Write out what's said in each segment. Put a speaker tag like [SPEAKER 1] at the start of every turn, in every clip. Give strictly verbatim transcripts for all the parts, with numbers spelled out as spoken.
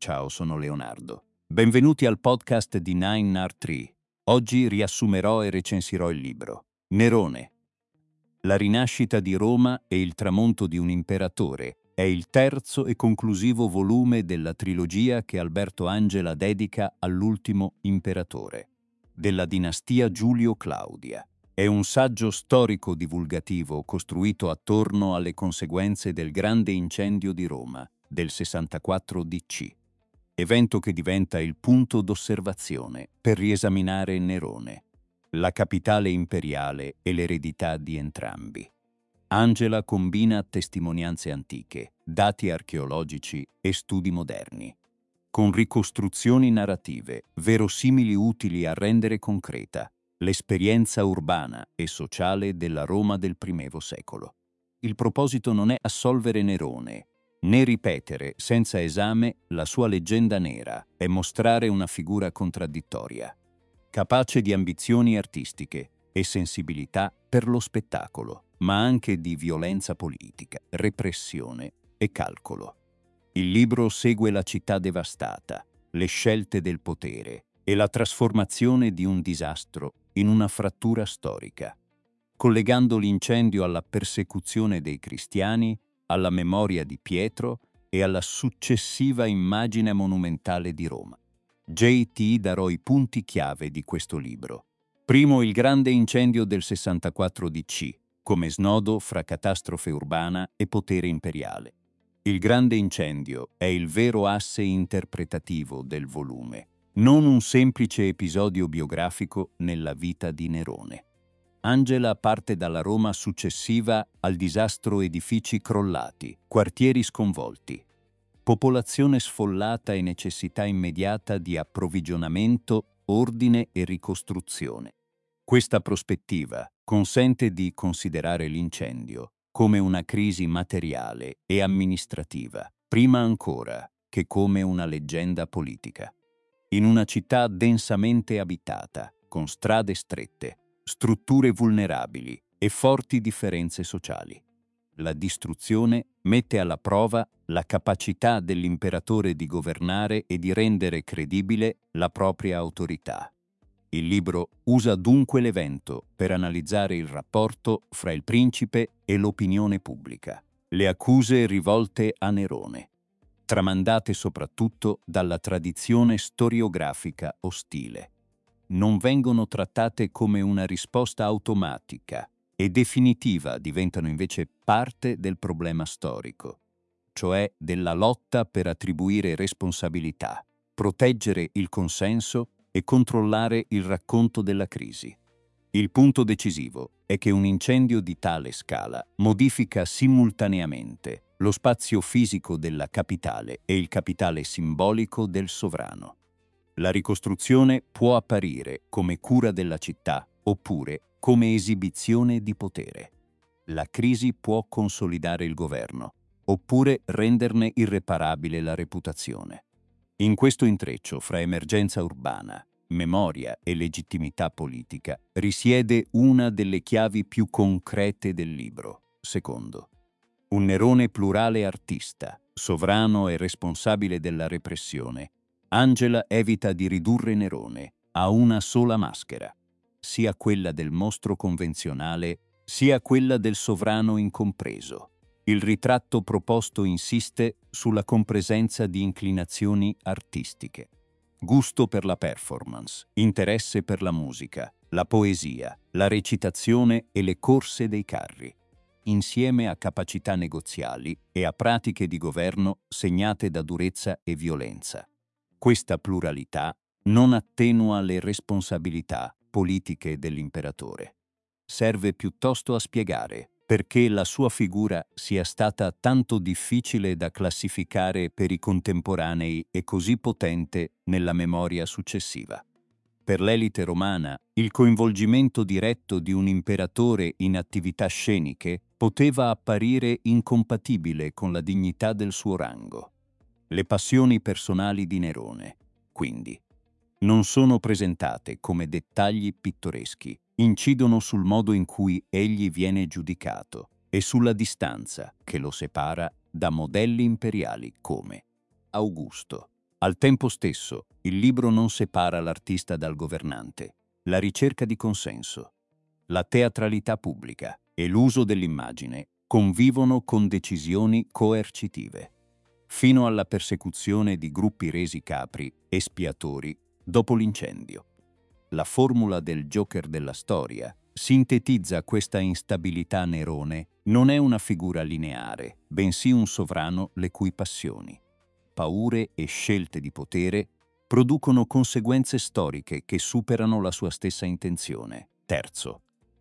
[SPEAKER 1] ciao, sono Leonardo. Benvenuti al podcast di Nine Art Tree. Oggi riassumerò e recensirò il libro Nerone. La rinascita di Roma e il tramonto di un imperatore è il terzo e conclusivo volume della trilogia che Alberto Angela dedica all'ultimo imperatore, della dinastia Giulio-Claudia. È un saggio storico divulgativo costruito attorno alle conseguenze del grande incendio di Roma del sessantaquattro D C, evento che diventa il punto d'osservazione per riesaminare Nerone, la capitale imperiale e l'eredità di entrambi. Angela combina testimonianze antiche, dati archeologici e studi moderni, con ricostruzioni narrative verosimili utili a rendere concreta l'esperienza urbana e sociale della Roma del primo secolo. Il proposito non è assolvere Nerone, né ripetere senza esame la sua leggenda nera e mostrare una figura contraddittoria, capace di ambizioni artistiche e sensibilità per lo spettacolo, ma anche di violenza politica, repressione e calcolo. Il libro segue la città devastata, le scelte del potere e la trasformazione di un disastro in una frattura storica, collegando l'incendio alla persecuzione dei cristiani, alla memoria di Pietro e alla successiva immagine monumentale di Roma. J T darò i punti chiave di questo libro. Primo, il grande incendio del sessantaquattro D C, come snodo fra catastrofe urbana e potere imperiale. Il grande incendio è il vero asse interpretativo del volume, non un semplice episodio biografico nella vita di Nerone. Angela parte dalla Roma successiva al disastro: edifici crollati, quartieri sconvolti, popolazione sfollata e necessità immediata di approvvigionamento, ordine e ricostruzione. Questa prospettiva consente di considerare l'incendio come una crisi materiale e amministrativa, prima ancora che come una leggenda politica. In una città densamente abitata, con strade strette, strutture vulnerabili e forti differenze sociali, la distruzione mette alla prova la capacità dell'imperatore di governare e di rendere credibile la propria autorità. Il libro usa dunque l'evento per analizzare il rapporto fra il principe e l'opinione pubblica, le accuse rivolte a Nerone, tramandate soprattutto dalla tradizione storiografica ostile. Non vengono trattate come una risposta automatica e definitiva, diventano invece parte del problema storico, cioè della lotta per attribuire responsabilità, proteggere il consenso e controllare il racconto della crisi. Il punto decisivo è che un incendio di tale scala modifica simultaneamente lo spazio fisico della capitale e il capitale simbolico del sovrano. La ricostruzione può apparire come cura della città oppure come esibizione di potere. La crisi può consolidare il governo oppure renderne irreparabile la reputazione. In questo intreccio fra emergenza urbana, memoria e legittimità politica risiede una delle chiavi più concrete del libro. Secondo, un Nerone plurale artista, sovrano e responsabile della repressione. Angela evita di ridurre Nerone a una sola maschera, sia quella del mostro convenzionale, sia quella del sovrano incompreso. Il ritratto proposto insiste sulla compresenza di inclinazioni artistiche, gusto per la performance, interesse per la musica, la poesia, la recitazione e le corse dei carri, insieme a capacità negoziali e a pratiche di governo segnate da durezza e violenza. Questa pluralità non attenua le responsabilità politiche dell'imperatore. Serve piuttosto a spiegare perché la sua figura sia stata tanto difficile da classificare per i contemporanei e così potente nella memoria successiva. Per l'elite romana, il coinvolgimento diretto di un imperatore in attività sceniche poteva apparire incompatibile con la dignità del suo rango. Le passioni personali di Nerone, quindi, non sono presentate come dettagli pittoreschi, incidono sul modo in cui egli viene giudicato e sulla distanza che lo separa da modelli imperiali come Augusto, Al tempo stesso, il libro non separa l'artista dal governante. La ricerca di consenso, la teatralità pubblica e l'uso dell'immagine convivono con decisioni coercitive, fino alla persecuzione di gruppi resi capri, espiatori, dopo l'incendio. La formula del Joker della storia sintetizza questa instabilità. Nerone non è una figura lineare, bensì un sovrano le cui passioni, paure e scelte di potere producono conseguenze storiche che superano la sua stessa intenzione. Terzo,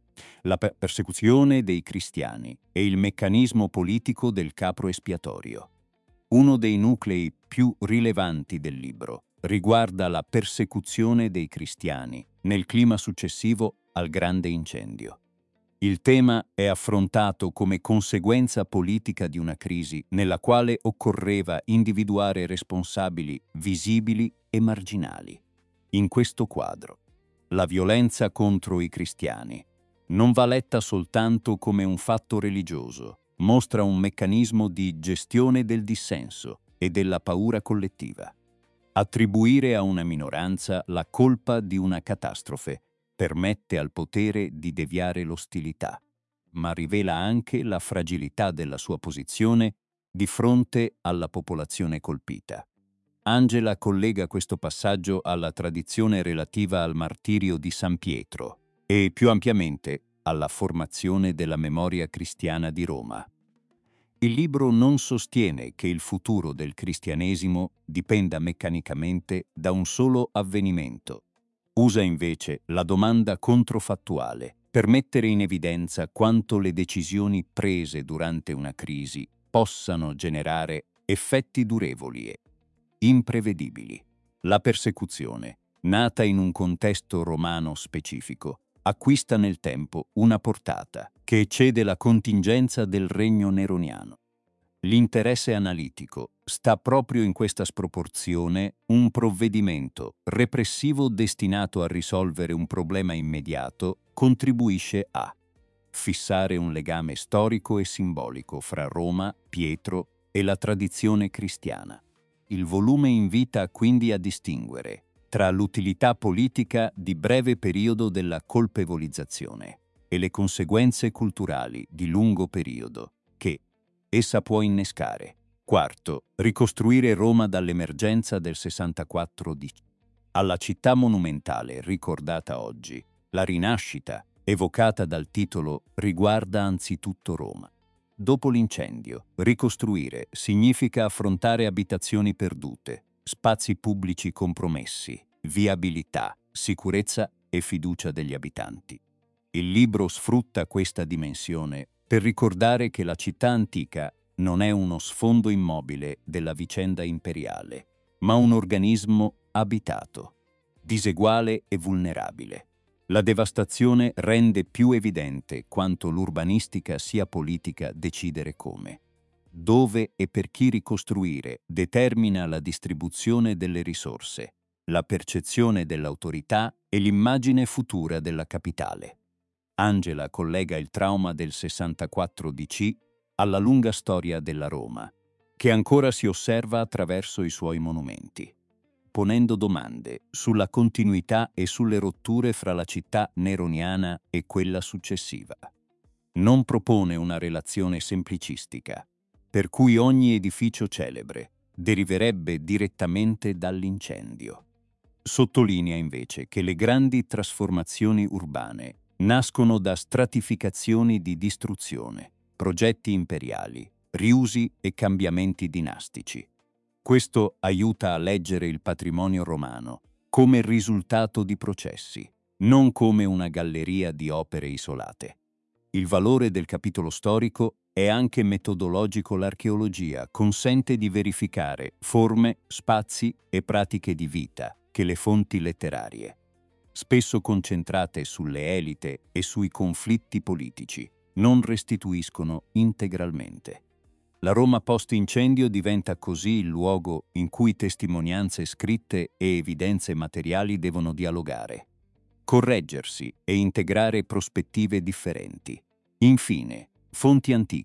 [SPEAKER 1] la per- persecuzione dei cristiani e il meccanismo politico del capro espiatorio. Uno dei nuclei più rilevanti del libro riguarda la persecuzione dei cristiani nel clima successivo al grande incendio. Il tema è affrontato come conseguenza politica di una crisi nella quale occorreva individuare responsabili visibili e marginali. In questo quadro, la violenza contro i cristiani non va letta soltanto come un fatto religioso, mostra un meccanismo di gestione del dissenso e della paura collettiva. Attribuire a una minoranza la colpa di una catastrofe permette al potere di deviare l'ostilità, ma rivela anche la fragilità della sua posizione di fronte alla popolazione colpita. Angela collega questo passaggio alla tradizione relativa al martirio di San Pietro e, più ampiamente, alla formazione della memoria cristiana di Roma. Il libro non sostiene che il futuro del cristianesimo dipenda meccanicamente da un solo avvenimento. Usa invece la domanda controfattuale per mettere in evidenza quanto le decisioni prese durante una crisi possano generare effetti durevoli e imprevedibili. La persecuzione, nata in un contesto romano specifico, acquista nel tempo una portata che eccede la contingenza del regno neroniano. L'interesse analitico sta proprio in questa sproporzione. Un provvedimento repressivo destinato a risolvere un problema immediato contribuisce a fissare un legame storico e simbolico fra Roma, Pietro e la tradizione cristiana. Il volume invita quindi a distinguere tra l'utilità politica di breve periodo della colpevolizzazione e le conseguenze culturali di lungo periodo che essa può innescare. Quarto, ricostruire Roma dall'emergenza del sessantaquattro D C alla città monumentale ricordata oggi. La rinascita, evocata dal titolo, riguarda anzitutto Roma. Dopo l'incendio, ricostruire significa affrontare abitazioni perdute, spazi pubblici compromessi, viabilità, sicurezza e fiducia degli abitanti. Il libro sfrutta questa dimensione per ricordare che la città antica non è uno sfondo immobile della vicenda imperiale, ma un organismo abitato, diseguale e vulnerabile. La devastazione rende più evidente quanto l'urbanistica sia politica. Decidere come, dove e per chi ricostruire determina la distribuzione delle risorse, la percezione dell'autorità e l'immagine futura della capitale. Angela collega il trauma del sessantaquattro D C alla lunga storia della Roma, che ancora si osserva attraverso i suoi monumenti, ponendo domande sulla continuità e sulle rotture fra la città neroniana e quella successiva. Non propone una relazione semplicistica, per cui ogni edificio celebre deriverebbe direttamente dall'incendio. Sottolinea invece che le grandi trasformazioni urbane nascono da stratificazioni di distruzione, progetti imperiali, riusi e cambiamenti dinastici. Questo aiuta a leggere il patrimonio romano come il risultato di processi, non come una galleria di opere isolate. Il valore del capitolo storico è anche metodologico. L'archeologia consente di verificare forme, spazi e pratiche di vita che le fonti letterarie, spesso concentrate sulle elite e sui conflitti politici, non restituiscono integralmente. La Roma post-incendio diventa così il luogo in cui testimonianze scritte e evidenze materiali devono dialogare, correggersi e integrare prospettive differenti. Infine, fonti antiche,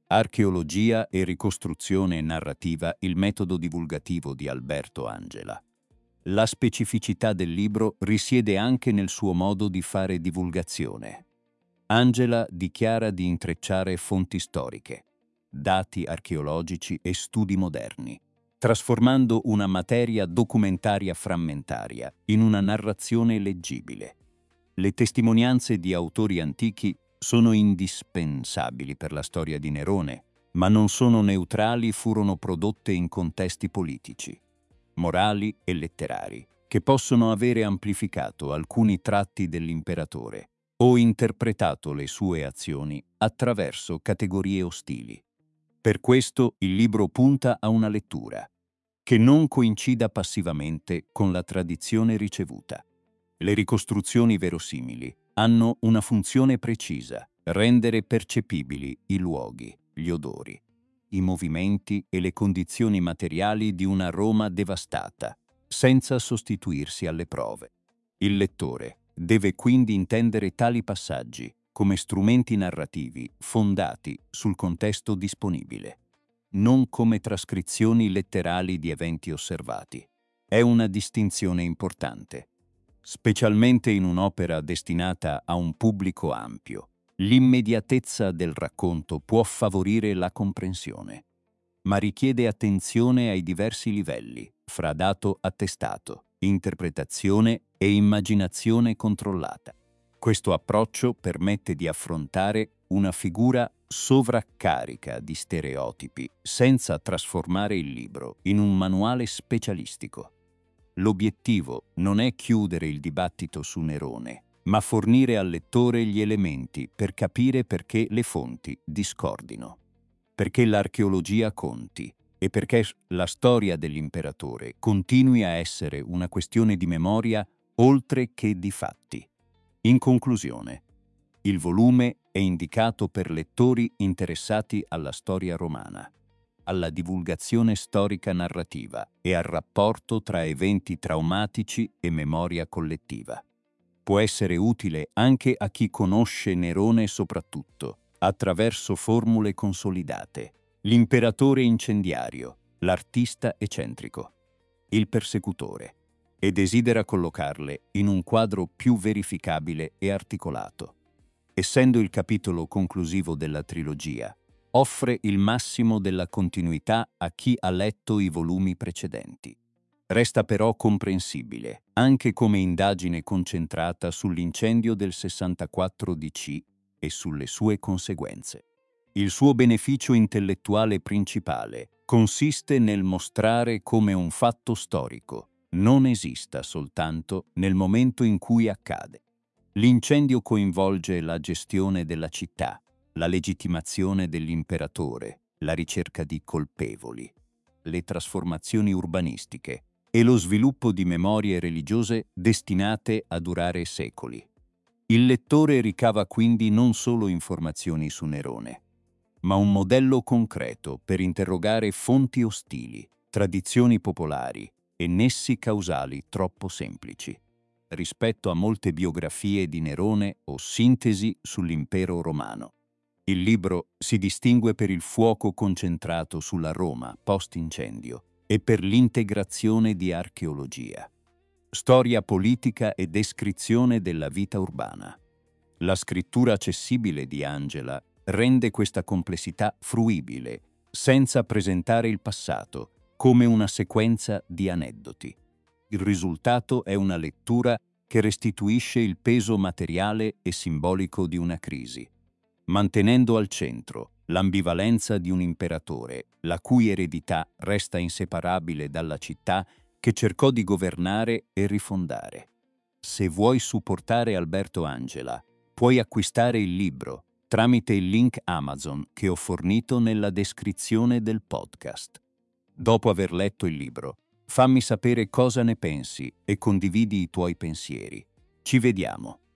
[SPEAKER 1] Archeologia e ricostruzione narrativa, il metodo divulgativo di Alberto Angela. La specificità del libro risiede anche nel suo modo di fare divulgazione. Angela dichiara di intrecciare fonti storiche, dati archeologici e studi moderni, trasformando una materia documentaria frammentaria in una narrazione leggibile. Le testimonianze di autori antichi sono indispensabili per la storia di Nerone, ma non sono neutrali, furono prodotte in contesti politici, morali e letterari, che possono avere amplificato alcuni tratti dell'imperatore o interpretato le sue azioni attraverso categorie ostili. Per questo il libro punta a una lettura che non coincida passivamente con la tradizione ricevuta. Le ricostruzioni verosimili hanno una funzione precisa: rendere percepibili i luoghi, gli odori, i movimenti e le condizioni materiali di una Roma devastata, senza sostituirsi alle prove. Il lettore deve quindi intendere tali passaggi come strumenti narrativi fondati sul contesto disponibile, non come trascrizioni letterali di eventi osservati. È una distinzione importante, specialmente in un'opera destinata a un pubblico ampio. L'immediatezza del racconto può favorire la comprensione, ma richiede attenzione ai diversi livelli, fra dato attestato, interpretazione e immaginazione controllata. Questo approccio permette di affrontare una figura sovraccarica di stereotipi senza trasformare il libro in un manuale specialistico. L'obiettivo non è chiudere il dibattito su Nerone, ma fornire al lettore gli elementi per capire perché le fonti discordino, perché l'archeologia conti e perché la storia dell'imperatore continui a essere una questione di memoria oltre che di fatti. In conclusione, il volume è indicato per lettori interessati alla storia romana, alla divulgazione storica narrativa e al rapporto tra eventi traumatici e memoria collettiva. Può essere utile anche a chi conosce Nerone soprattutto attraverso formule consolidate: l'imperatore incendiario, l'artista eccentrico, il persecutore, e desidera collocarle in un quadro più verificabile e articolato. Essendo il capitolo conclusivo della trilogia, offre il massimo della continuità a chi ha letto i volumi precedenti. Resta però comprensibile anche come indagine concentrata sull'incendio del sessantaquattro D C e sulle sue conseguenze. Il suo beneficio intellettuale principale consiste nel mostrare come un fatto storico non esista soltanto nel momento in cui accade. L'incendio coinvolge la gestione della città, la legittimazione dell'imperatore, la ricerca di colpevoli, le trasformazioni urbanistiche e lo sviluppo di memorie religiose destinate a durare secoli. Il lettore ricava quindi non solo informazioni su Nerone, ma un modello concreto per interrogare fonti ostili, tradizioni popolari e nessi causali troppo semplici, rispetto a molte biografie di Nerone o sintesi sull'impero romano. Il libro si distingue per il fuoco concentrato sulla Roma post-incendio e per l'integrazione di archeologia, storia politica e descrizione della vita urbana. La scrittura accessibile di Angela rende questa complessità fruibile, senza presentare il passato come una sequenza di aneddoti. Il risultato è una lettura che restituisce il peso materiale e simbolico di una crisi, mantenendo al centro l'ambivalenza di un imperatore, la cui eredità resta inseparabile dalla città che cercò di governare e rifondare. Se vuoi supportare Alberto Angela, puoi acquistare il libro tramite il link Amazon che ho fornito nella descrizione del podcast. Dopo aver letto il libro, fammi sapere cosa ne pensi e condividi i tuoi pensieri. Ci vediamo.